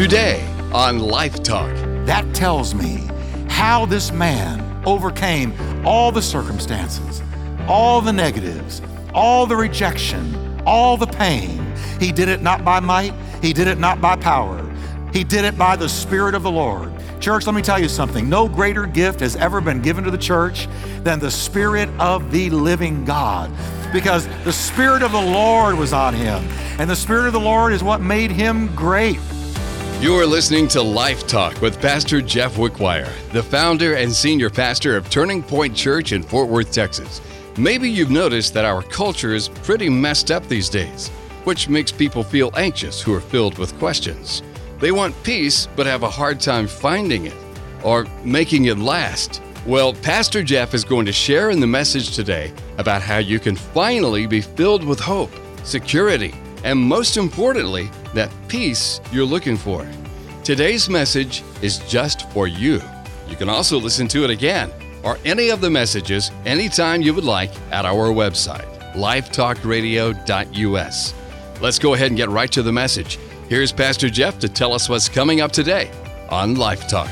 Today on Life Talk. That tells me how this man overcame all the circumstances, all the negatives, all the rejection, all the pain. He did it not by might, he did it not by power. He did it by the Spirit of the Lord. Church, let me tell you something. No greater gift has ever been given to the church than the Spirit of the living God, because the Spirit of the Lord was on him, and the Spirit of the Lord is what made him great. You are listening to Life Talk with Pastor Jeff Wickwire, the founder and senior pastor of Turning Point Church in Fort Worth, Texas. Maybe you've noticed that our culture is pretty messed up these days, which makes people feel anxious who are filled with questions. They want peace, but have a hard time finding it or making it last. Well, Pastor Jeff is going to share in the message today about how you can finally be filled with hope, security, and most importantly, that peace you're looking for. Today's message is just for you. You can also listen to it again or any of the messages anytime you would like at our website, lifetalkradio.us. Let's go ahead and get right to the message. Here's Pastor Jeff to tell us what's coming up today on Life Talk.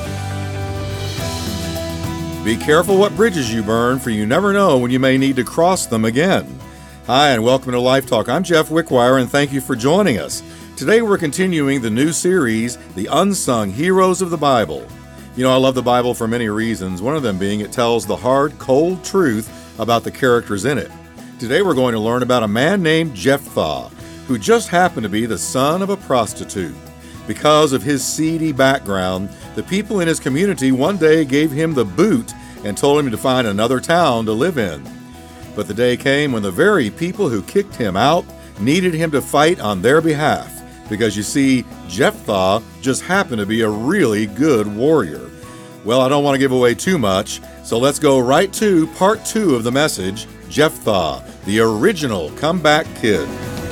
Be careful what bridges you burn, for you never know when you may need to cross them again. Hi, and welcome to Life Talk. I'm Jeff Wickwire, and thank you for joining us. Today we're continuing the new series, The Unsung Heroes of the Bible. You know, I love the Bible for many reasons, one of them being it tells the hard, cold truth about the characters in it. Today we're going to learn about a man named Jephthah, who just happened to be the son of a prostitute. Because of his seedy background, the people in his community one day gave him the boot and told him to find another town to live in. But the day came when the very people who kicked him out needed him to fight on their behalf, because you see, Jephthah just happened to be a really good warrior. Well, I don't want to give away too much, so let's go right to part 2 of the message, Jephthah, the original comeback kid.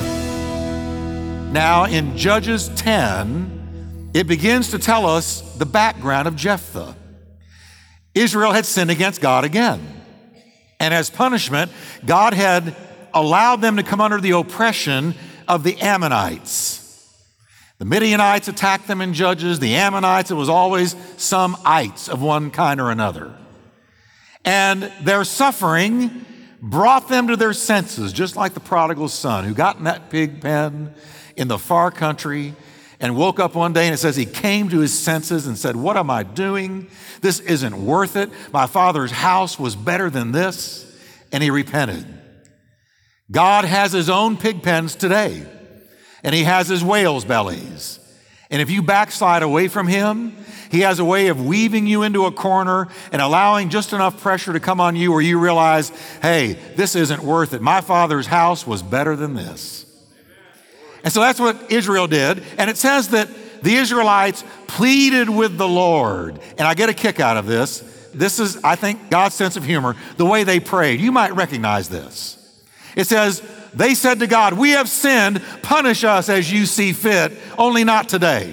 Now, in Judges 10, it begins to tell us the background of Jephthah. Israel had sinned against God again. And as punishment, God had allowed them to come under the oppression of the Ammonites. The Midianites attacked them in Judges. The Ammonites, it was always some ites of one kind or another. And their suffering brought them to their senses, just like the prodigal son who got in that pig pen in the far country and woke up one day, and it says he came to his senses and said, "What am I doing? This isn't worth it. My father's house was better than this." And he repented. God has his own pig pens today, and he has his whale's bellies. And if you backslide away from him, he has a way of weaving you into a corner and allowing just enough pressure to come on you where you realize, hey, this isn't worth it. My father's house was better than this. And so that's what Israel did. And it says that the Israelites pleaded with the Lord. And I get a kick out of this. This is, I think, God's sense of humor, the way they prayed. You might recognize this. It says, they said to God, "We have sinned. Punish us as you see fit, only not today."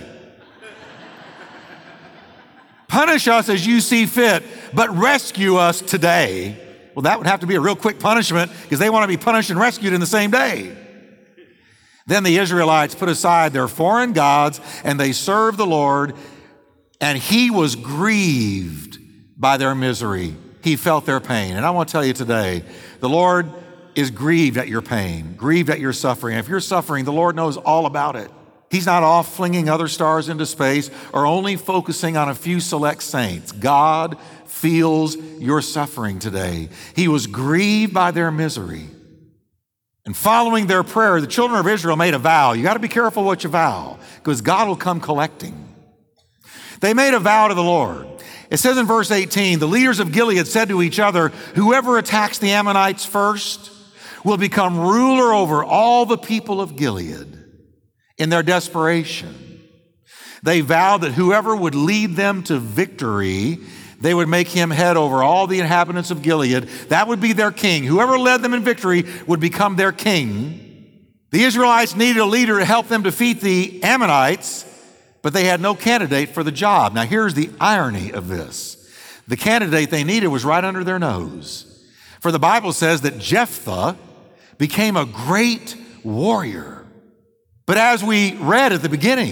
Punish us as you see fit, but rescue us today. Well, that would have to be a real quick punishment because they want to be punished and rescued in the same day. Then the Israelites put aside their foreign gods and they served the Lord, and he was grieved by their misery. He felt their pain. And I want to tell you today, the Lord is grieved at your pain, grieved at your suffering. And if you're suffering, the Lord knows all about it. He's not off flinging other stars into space or only focusing on a few select saints. God feels your suffering today. He was grieved by their misery. And following their prayer, the children of Israel made a vow. You got to be careful what you vow, because God will come collecting. They made a vow to the Lord. It says in verse 18, the leaders of Gilead said to each other, "Whoever attacks the Ammonites first will become ruler over all the people of Gilead." In their desperation, they vowed that whoever would lead them to victory, they would make him head over all the inhabitants of Gilead. That would be their king. Whoever led them in victory would become their king. The Israelites needed a leader to help them defeat the Ammonites, but they had no candidate for the job. Now here's the irony of this. The candidate they needed was right under their nose. For the Bible says that Jephthah became a great warrior. But as we read at the beginning,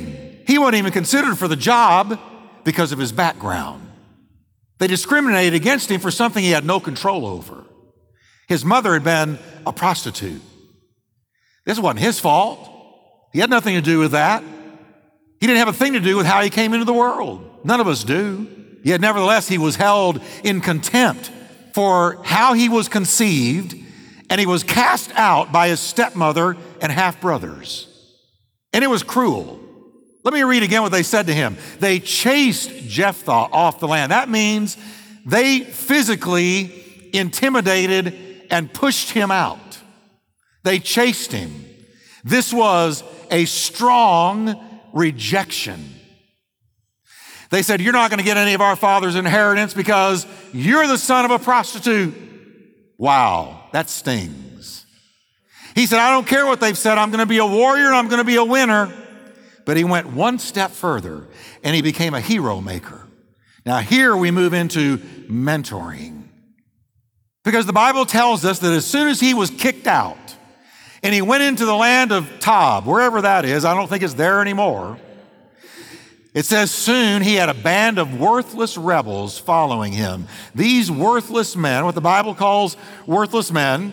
He wasn't even considered for the job because of his background. They discriminated against him for something he had no control over. His mother had been a prostitute. This wasn't his fault. He had nothing to do with that. He didn't have a thing to do with how he came into the world. None of us do. Yet nevertheless, he was held in contempt for how he was conceived, and he was cast out by his stepmother and half-brothers. And it was cruel. Let me read again what they said to him. They chased Jephthah off the land. That means they physically intimidated and pushed him out. They chased him. This was a strong rejection. They said, you're not going to get any of our father's inheritance because you're the son of a prostitute. Wow, that stings. He said, I don't care what they've said. I'm going to be a warrior and I'm going to be a winner. But he went one step further and he became a hero maker. Now here we move into mentoring. Because the Bible tells us that as soon as he was kicked out and he went into the land of Tob, wherever that is, I don't think it's there anymore. It says soon he had a band of worthless rebels following him. These worthless men, what the Bible calls worthless men,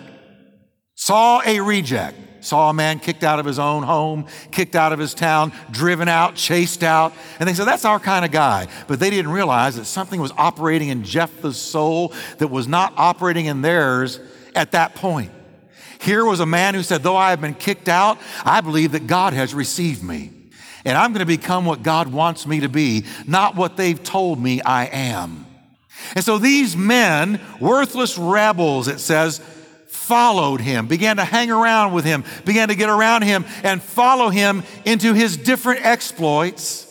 saw a reject. Saw a man kicked out of his own home, kicked out of his town, driven out, chased out. And they said, that's our kind of guy. But they didn't realize that something was operating in Jephthah's soul that was not operating in theirs at that point. Here was a man who said, though I have been kicked out, I believe that God has received me. And I'm going to become what God wants me to be, not what they've told me I am. And so these men, worthless rebels, it says, followed him, began to hang around with him, began to get around him and follow him into his different exploits.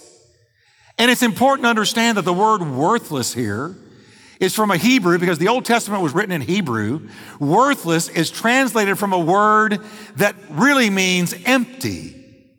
And it's important to understand that the word worthless here is from a Hebrew, because the Old Testament was written in Hebrew. Worthless is translated from a word that really means empty.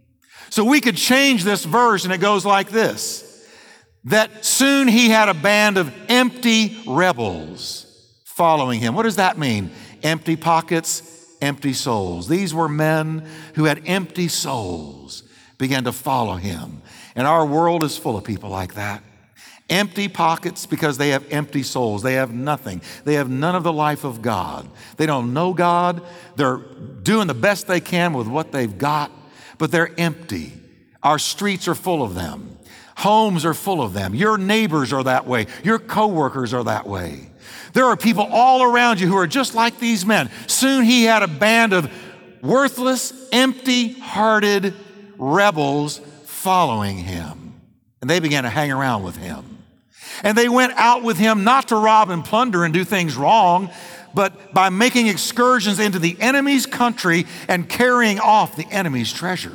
So we could change this verse and it goes like this, that soon he had a band of empty rebels following him. What does that mean? Empty pockets, empty souls. These were men who had empty souls, began to follow him. And our world is full of people like that. Empty pockets because they have empty souls. They have nothing. They have none of the life of God. They don't know God. They're doing the best they can with what they've got, but they're empty. Our streets are full of them. Homes are full of them. Your neighbors are that way. Your coworkers are that way. There are people all around you who are just like these men. Soon he had a band of worthless, empty-hearted rebels following him. And they began to hang around with him. And they went out with him not to rob and plunder and do things wrong, but by making excursions into the enemy's country and carrying off the enemy's treasure.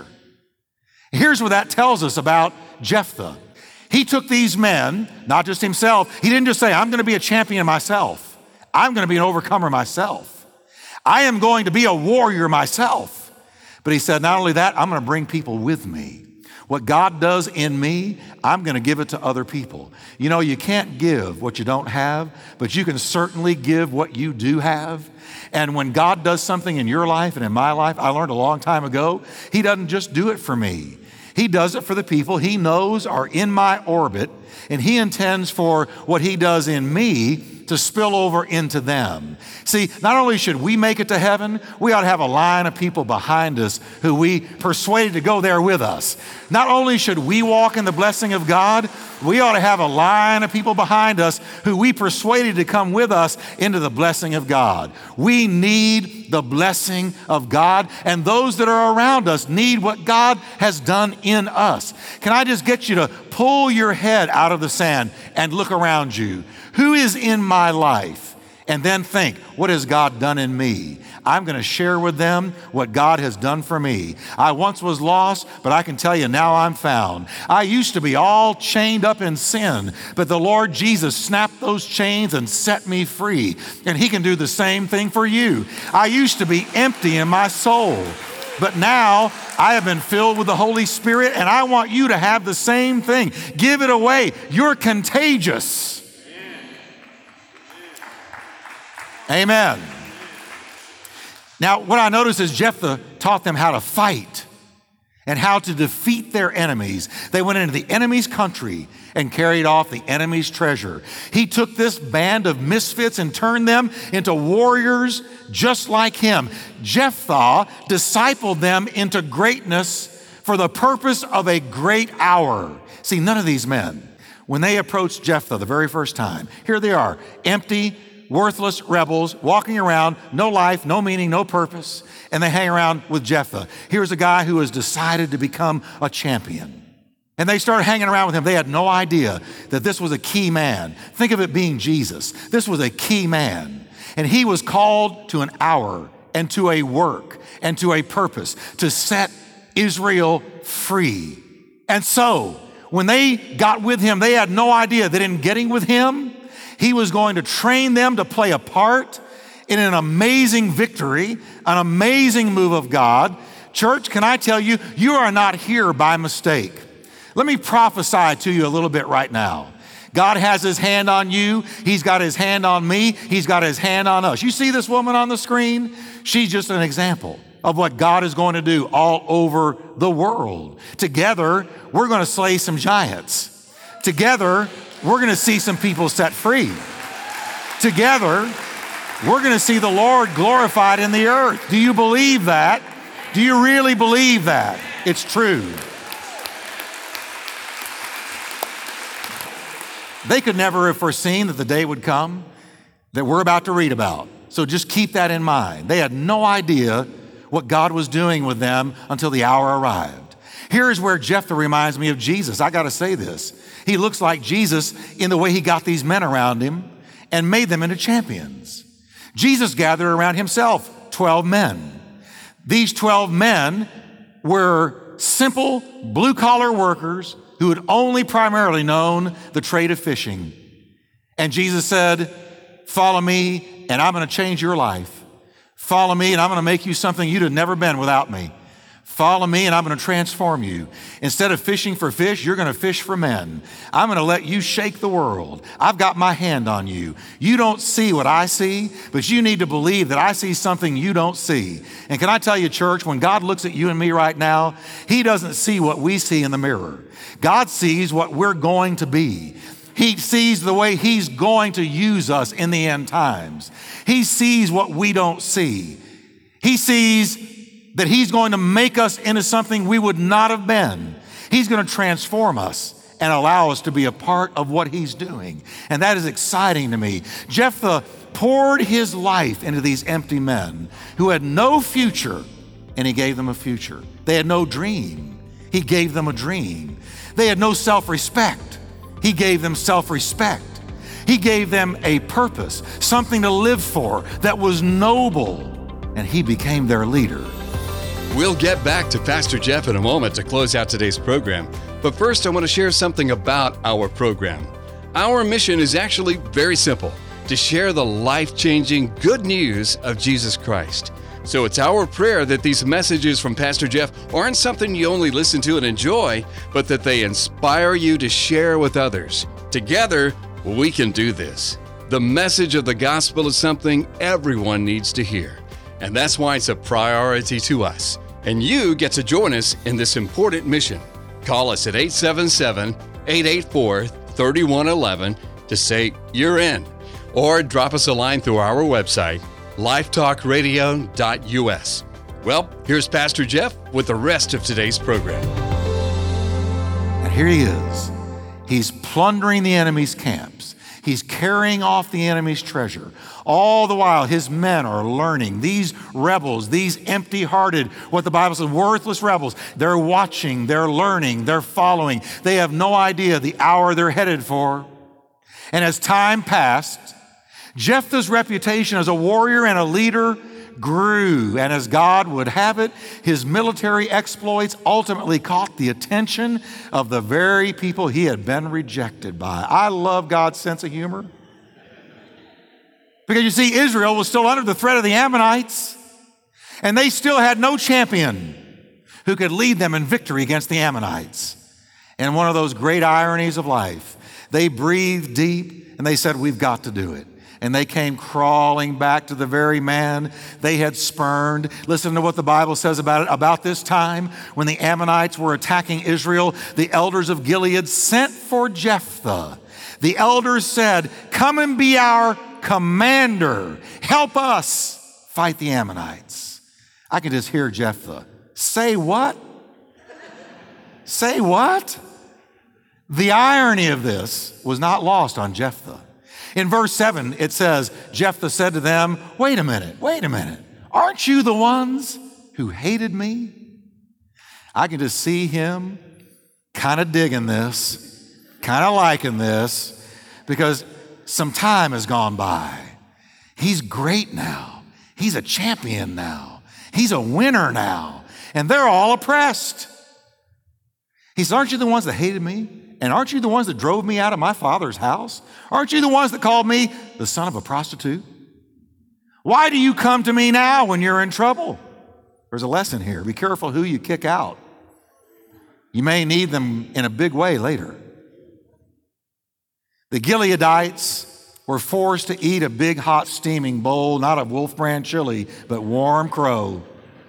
Here's what that tells us about Jephthah. He took these men, not just himself. He didn't just say, I'm going to be a champion myself. I'm going to be an overcomer myself. I am going to be a warrior myself. But he said, not only that, I'm going to bring people with me. What God does in me, I'm going to give it to other people. You know, you can't give what you don't have, but you can certainly give what you do have. And when God does something in your life and in my life, I learned a long time ago, he doesn't just do it for me. He does it for the people he knows are in my orbit, and he intends for what he does in me to spill over into them. See, not only should we make it to heaven, we ought to have a line of people behind us who we persuaded to go there with us. Not only should we walk in the blessing of God, we ought to have a line of people behind us who we persuaded to come with us into the blessing of God. We need the blessing of God, and those that are around us need what God has done in us. Can I just get you to pull your head out of the sand and look around you? Who is in my life? And then think, what has God done in me? I'm going to share with them what God has done for me. I once was lost, but I can tell you now I'm found. I used to be all chained up in sin, but the Lord Jesus snapped those chains and set me free. And he can do the same thing for you. I used to be empty in my soul, but now I have been filled with the Holy Spirit, and I want you to have the same thing. Give it away. You're contagious. Amen. Now, what I notice is Jephthah taught them how to fight. and how to defeat their enemies. They went into the enemy's country and carried off the enemy's treasure. He took this band of misfits and turned them into warriors just like him. Jephthah discipled them into greatness for the purpose of a great hour. See, none of these men, when they approached Jephthah the very first time, here they are, empty, worthless rebels walking around, no life, no meaning, no purpose, and they hang around with Jephthah. Here's a guy who has decided to become a champion. And they started hanging around with him. They had no idea that this was a key man. Think of it being Jesus. This was a key man. And he was called to an hour and to a work and to a purpose to set Israel free. And so, when they got with him, they had no idea that in getting with him, he was going to train them to play a part in an amazing victory, an amazing move of God. Church, can I tell you, you are not here by mistake. Let me prophesy to you a little bit right now. God has his hand on you. He's got his hand on me. He's got his hand on us. You see this woman on the screen? She's just an example of what God is going to do all over the world. Together, we're going to slay some giants. Together, we're going to see some people set free. Together, we're going to see the Lord glorified in the earth. Do you believe that? Do you really believe that? It's true. They could never have foreseen that the day would come that we're about to read about. So just keep that in mind. They had no idea what God was doing with them until the hour arrived. Here's where Jephthah reminds me of Jesus. I got to say this. He looks like Jesus in the way he got these men around him and made them into champions. Jesus gathered around himself 12 men. These 12 men were simple blue-collar workers who had only primarily known the trade of fishing. And Jesus said, "Follow me, and I'm going to change your life. Follow me, and I'm going to make you something you'd have never been without me. Follow me, and I'm going to transform you. Instead of fishing for fish, you're going to fish for men. I'm going to let you shake the world. I've got my hand on you. You don't see what I see, but you need to believe that I see something you don't see." And can I tell you, church, when God looks at you and me right now, he doesn't see what we see in the mirror. God sees what we're going to be. He sees the way he's going to use us in the end times. He sees what we don't see. He sees that he's going to make us into something we would not have been. He's going to transform us and allow us to be a part of what he's doing. And that is exciting to me. Jephthah poured his life into these empty men who had no future, and he gave them a future. They had no dream. He gave them a dream. They had no self-respect. He gave them self-respect. He gave them a purpose, something to live for that was noble, and he became their leader. We'll get back to Pastor Jeff in a moment to close out today's program. But first, I want to share something about our program. Our mission is actually very simple: to share the life-changing good news of Jesus Christ. So it's our prayer that these messages from Pastor Jeff aren't something you only listen to and enjoy, but that they inspire you to share with others. Together, we can do this. The message of the gospel is something everyone needs to hear. And that's why it's a priority to us. And you get to join us in this important mission. Call us at 877-884-3111 to say you're in. Or drop us a line through our website, lifetalkradio.us. Well, here's Pastor Jeff with the rest of today's program. And here he is. He's plundering the enemy's camps. He's carrying off the enemy's treasure. All the while, his men are learning. These rebels, these empty-hearted, what the Bible says, worthless rebels, they're watching, they're learning, they're following. They have no idea the hour they're headed for. And as time passed, Jephthah's reputation as a warrior and a leader grew. And as God would have it, his military exploits ultimately caught the attention of the very people he had been rejected by. I love God's sense of humor. Because you see, Israel was still under the threat of the Ammonites, and they still had no champion who could lead them in victory against the Ammonites. And one of those great ironies of life, they breathed deep and they said, "We've got to do it." And they came crawling back to the very man they had spurned. Listen to what the Bible says about it. About this time, when the Ammonites were attacking Israel, the elders of Gilead sent for Jephthah. The elders said, "Come and be our commander. Help us fight the Ammonites." I can just hear Jephthah. Say what? Say what? The irony of this was not lost on Jephthah. In verse 7, it says, Jephthah said to them, wait a minute. Aren't you the ones who hated me? I can just see him kind of digging this, kind of liking this, because some time has gone by. He's great now. He's a champion now. He's a winner now. And they're all oppressed. He says, aren't you the ones that hated me? And aren't you the ones that drove me out of my father's house? Aren't you the ones that called me the son of a prostitute? Why do you come to me now when you're in trouble? There's a lesson here. Be careful who you kick out. You may need them in a big way later. The Gileadites were forced to eat a big hot steaming bowl, not of Wolf Brand chili, but warm crow.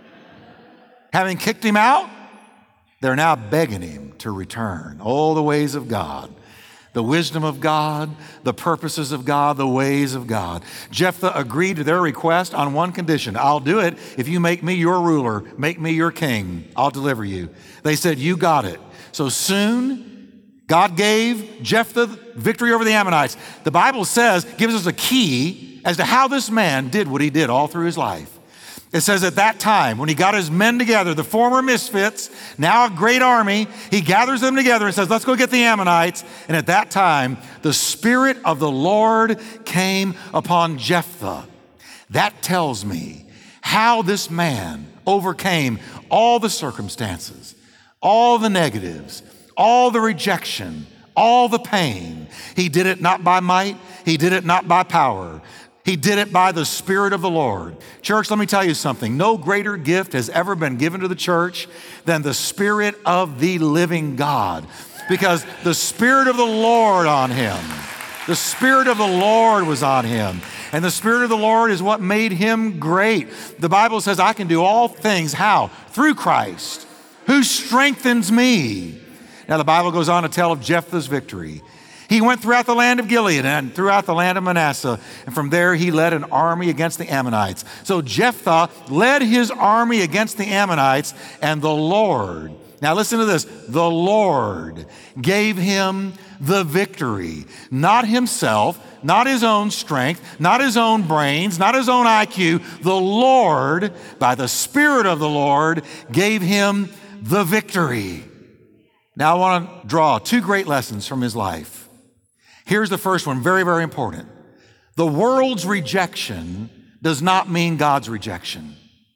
Having kicked him out, they're now begging him to return. Oh, the ways of God, the wisdom of God, the purposes of God, the ways of God. Jephthah agreed to their request on one condition. I'll do it if you make me your ruler, make me your king. I'll deliver you. They said, you got it. So soon, God gave Jephthah victory over the Ammonites. The Bible says, gives us a key as to how this man did what he did all through his life. It says at that time, when he got his men together, the former misfits, now a great army, he gathers them together and says, let's go get the Ammonites. And at that time, the Spirit of the Lord came upon Jephthah. That tells me how this man overcame all the circumstances, all the negatives, all the rejection, all the pain. He did it not by might, he did it not by power. He did it by the Spirit of the Lord. Church, let me tell you something. No greater gift has ever been given to the church than the Spirit of the living God. Because the Spirit of the Lord on him, the Spirit of the Lord was on him. And the Spirit of the Lord is what made him great. The Bible says, I can do all things, how? Through Christ, who strengthens me. Now the Bible goes on to tell of Jephthah's victory. He went throughout the land of Gilead and throughout the land of Manasseh. And from there, he led an army against the Ammonites. So Jephthah led his army against the Ammonites, and the Lord, now listen to this, the Lord gave him the victory. Not himself, not his own strength, not his own brains, not his own IQ. The Lord, by the Spirit of the Lord, gave him the victory. Now I want to draw two great lessons from his life. Here's the first one, very, very important. The world's rejection does not mean God's rejection.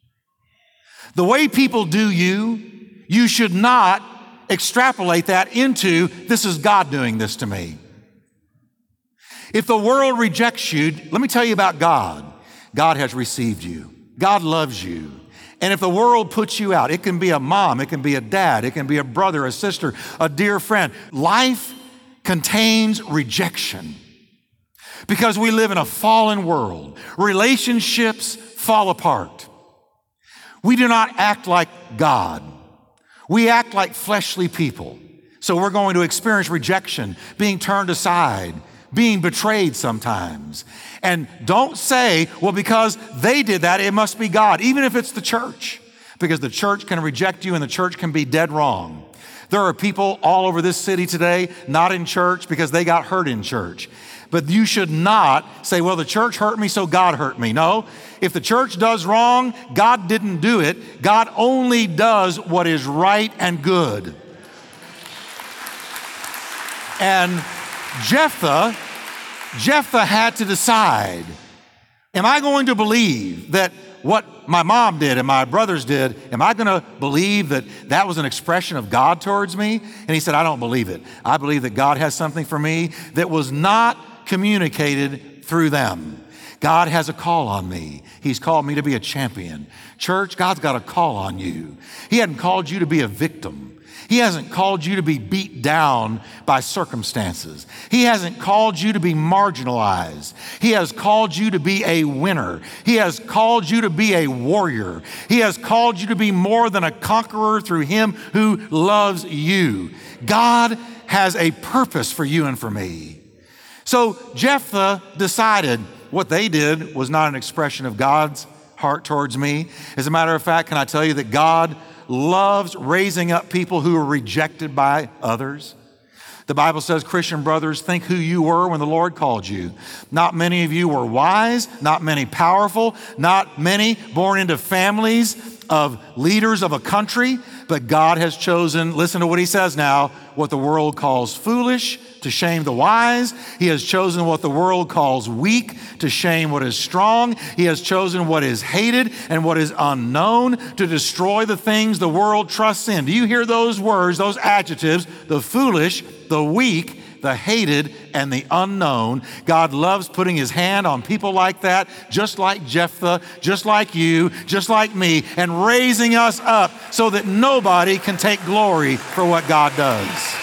The way people do you should not extrapolate that into, this is God doing this to me. If the world rejects you, let me tell you about God. God has received you. God loves you. And if the world puts you out, it can be a mom, it can be a dad, it can be a brother, a sister, a dear friend. Life contains rejection because we live in a fallen world. Relationships fall apart. We do not act like God. We act like fleshly people. So we're going to experience rejection, being turned aside, being betrayed sometimes. And don't say, well, because they did that, it must be God, even if it's the church, because the church can reject you and the church can be dead wrong. There are people all over this city today not in church because they got hurt in church. But you should not say, well, the church hurt me, so God hurt me. No, if the church does wrong, God didn't do it. God only does what is right and good. And Jephthah had to decide, am I going to believe that what my mom did and my brothers did, am I going to believe that that was an expression of God towards me? And he said, I don't believe it. I believe that God has something for me that was not communicated through them. God has a call on me. He's called me to be a champion. Church, God's got a call on you. He hadn't called you to be a victim. He He hasn't called you to be beat down by circumstances. He hasn't called you to be marginalized. He has called you to be a winner. He has called you to be a warrior. He has called you to be more than a conqueror through Him who loves you. God has a purpose for you and for me. So Jephthah decided what they did was not an expression of God's heart towards me. As a matter of fact, can I tell you that God loves raising up people who are rejected by others? The Bible says, Christian brothers, think who you were when the Lord called you. Not many of you were wise, not many powerful, not many born into families of leaders of a country, but God has chosen, listen to what He says now, what the world calls foolish to shame the wise. He has chosen what the world calls weak to shame what is strong. He has chosen what is hated and what is unknown to destroy the things the world trusts in. Do you hear those words, those adjectives, the foolish, the weak, the hated, and the unknown? God loves putting His hand on people like that, just like Jephthah, just like you, just like me, and raising us up so that nobody can take glory for what God does.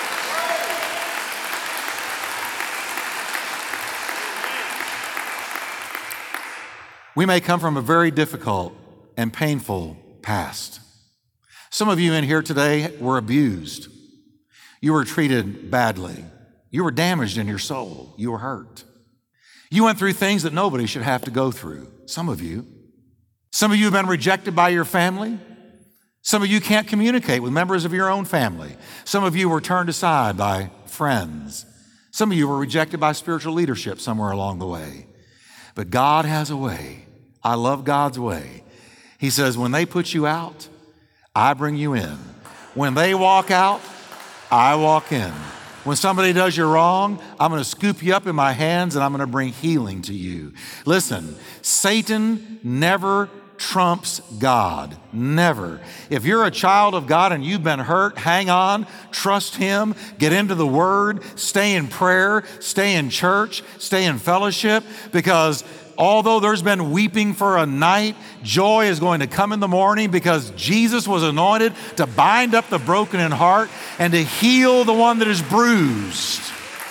We may come from a very difficult and painful past. Some of you in here today were abused. You were treated badly. You were damaged in your soul. You were hurt. You went through things that nobody should have to go through. Some of you. Some of you have been rejected by your family. Some of you can't communicate with members of your own family. Some of you were turned aside by friends. Some of you were rejected by spiritual leadership somewhere along the way. But God has a way. I love God's way. He says, when they put you out, I bring you in. When they walk out, I walk in. When somebody does you wrong, I'm going to scoop you up in my hands and I'm going to bring healing to you. Listen, Satan never trumps God. Never. If you're a child of God and you've been hurt, hang on, trust Him, get into the Word, stay in prayer, stay in church, stay in fellowship, because although there's been weeping for a night, joy is going to come in the morning, because Jesus was anointed to bind up the broken in heart and to heal the one that is bruised.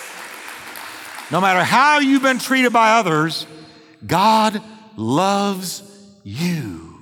No matter how you've been treated by others, God loves you.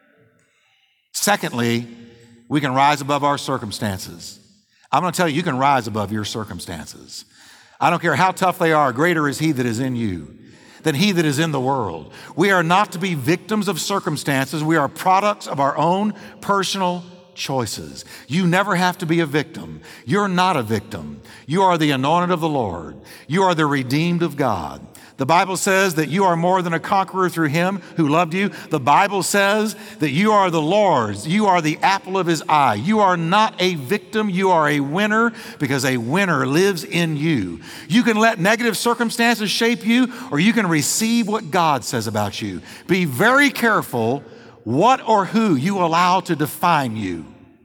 Secondly, we can rise above our circumstances. I'm going to tell you, you can rise above your circumstances. I don't care how tough they are, greater is He that is in you than he that is in the world. We are not to be victims of circumstances. We are products of our own personal choices. You never have to be a victim. You're not a victim. You are the anointed of the Lord. You are the redeemed of God. The Bible says that you are more than a conqueror through Him who loved you. The Bible says that you are the Lord's. You are the apple of His eye. You are not a victim. You are a winner, because a winner lives in you. You can let negative circumstances shape you, or you can receive what God says about you. Be very careful what or who you allow to define you.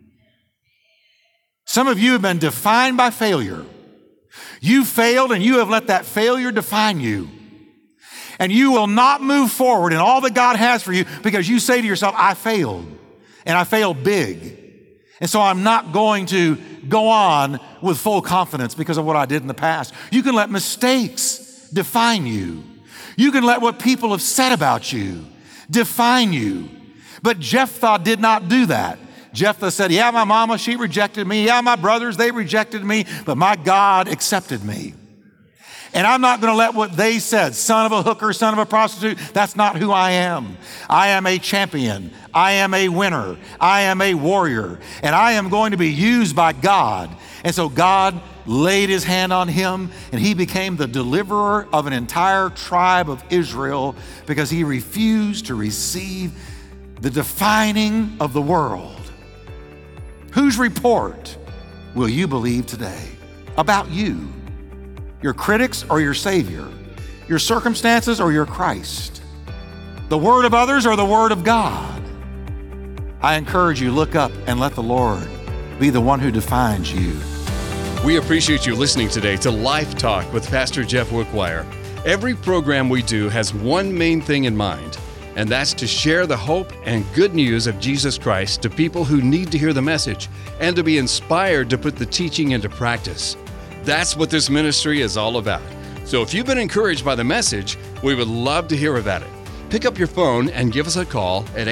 Some of you have been defined by failure. You failed and you have let that failure define you. And you will not move forward in all that God has for you because you say to yourself, I failed, and I failed big. And so I'm not going to go on with full confidence because of what I did in the past. You can let mistakes define you. You can let what people have said about you define you. But Jephthah did not do that. Jephthah said, yeah, my mama, she rejected me. Yeah, my brothers, they rejected me, but my God accepted me. And I'm not going to let what they said, son of a hooker, son of a prostitute, that's not who I am. I am a champion. I am a winner. I am a warrior. And I am going to be used by God. And so God laid His hand on him, and he became the deliverer of an entire tribe of Israel because he refused to receive the defining of the world. Whose report will you believe today about you? Your critics or your Savior? Your circumstances or your Christ? The word of others or the word of God? I encourage you, look up and let the Lord be the one who defines you. We appreciate you listening today to Life Talk with Pastor Jeff Wickwire. Every program we do has one main thing in mind: and that's to share the hope and good news of Jesus Christ to people who need to hear the message and to be inspired to put the teaching into practice. That's what this ministry is all about. So if you've been encouraged by the message, we would love to hear about it. Pick up your phone and give us a call at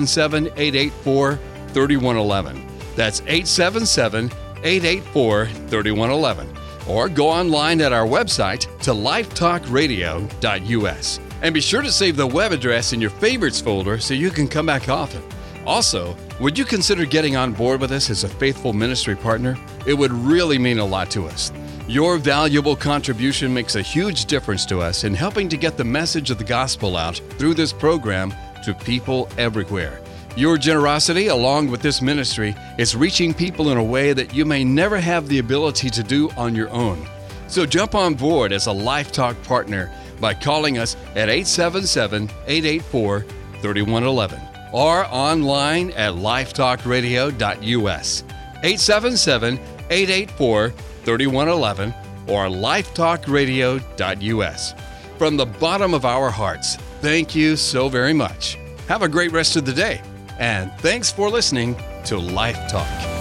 877-884-3111. That's 877-884-3111. Or go online at our website to lifetalkradio.us. And be sure to save the web address in your favorites folder so you can come back often. Also, would you consider getting on board with us as a faithful ministry partner? It would really mean a lot to us. Your valuable contribution makes a huge difference to us in helping to get the message of the gospel out through this program to people everywhere. Your generosity, along with this ministry, is reaching people in a way that you may never have the ability to do on your own. So jump on board as a Life Talk partner by calling us at 877-884-3111 or online at lifetalkradio.us. 877-884-3111 or lifetalkradio.us. From the bottom of our hearts, thank you so very much. Have a great rest of the day, and thanks for listening to Life Talk.